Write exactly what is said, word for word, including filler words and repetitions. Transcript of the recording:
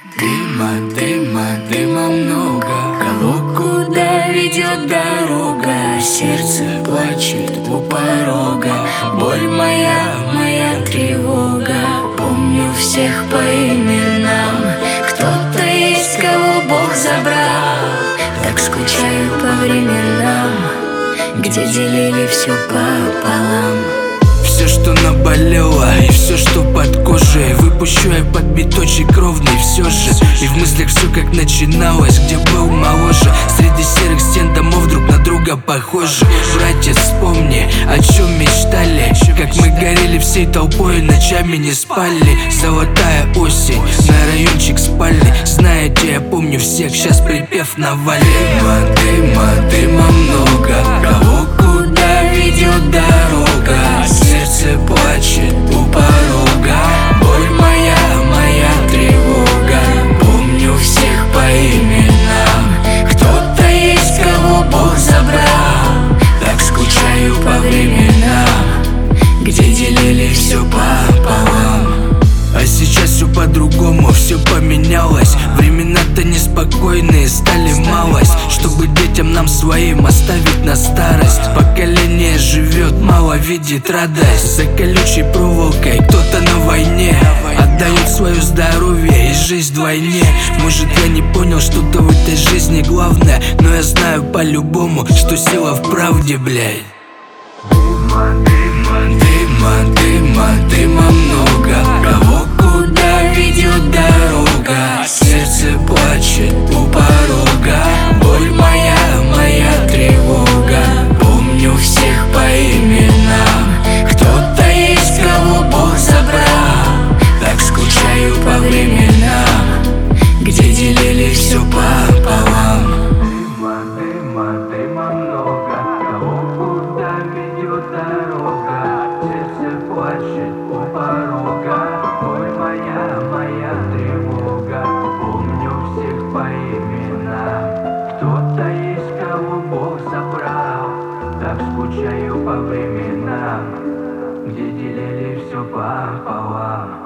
Дыма, дыма, дыма много. Кого куда ведет дорога? Сердце плачет у порога. Боль моя, моя тревога. Помню всех по именам. Кто-то есть, кого Бог забрал. Так скучаю по временам, где делили все пополам. Все, что наболело, и все, что под кожей, выпущу я под биточек ровный все же. И в мыслях все как начиналось, где был моложе. Среди серых стен домов друг на друга похожи. Братец, вспомни, о чем мечтали. Как мы горели всей толпой, ночами не спали. Золотая осень, на райончик спальный. Знаете, я помню всех, сейчас припев навалил. Дыма, дыма, дыма много. Кого куда ведет дорога? Сердце плачет у порога. Боль моя, моя тревога. Помню всех по именам. Кто-то есть, кого Бог забрал. Так скучаю по временам, где делили все пополам. А сейчас все по-другому, все поменялось. Времена-то неспокойные, стали малость. Чтобы детям нам своим оставить на старость. Поколение живет, мало видит радость. За колючей проволокой кто-то на войне отдает свое здоровье и жизнь вдвойне. Может, я не понял что-то в этой жизни главное, но я знаю по-любому, что сила в правде, блядь. Дыма, дыма, дыма, дыма, дыма много. Кого куда ведет дорога? Сердце плачет у порога. Боль моя, моя тревога. Помню всех по именам. Кто-то есть, кого Бог забрал. Так скучаю по временам, где делили все пополам. Дыма, дыма, дыма много. Кого куда ведет дорога? Сердце плачет у порога. Боль моя, моя тревога. Помню всех по именам. Кто-то есть, кого Бог забрал. Так скучаю по временам, где делили все пополам.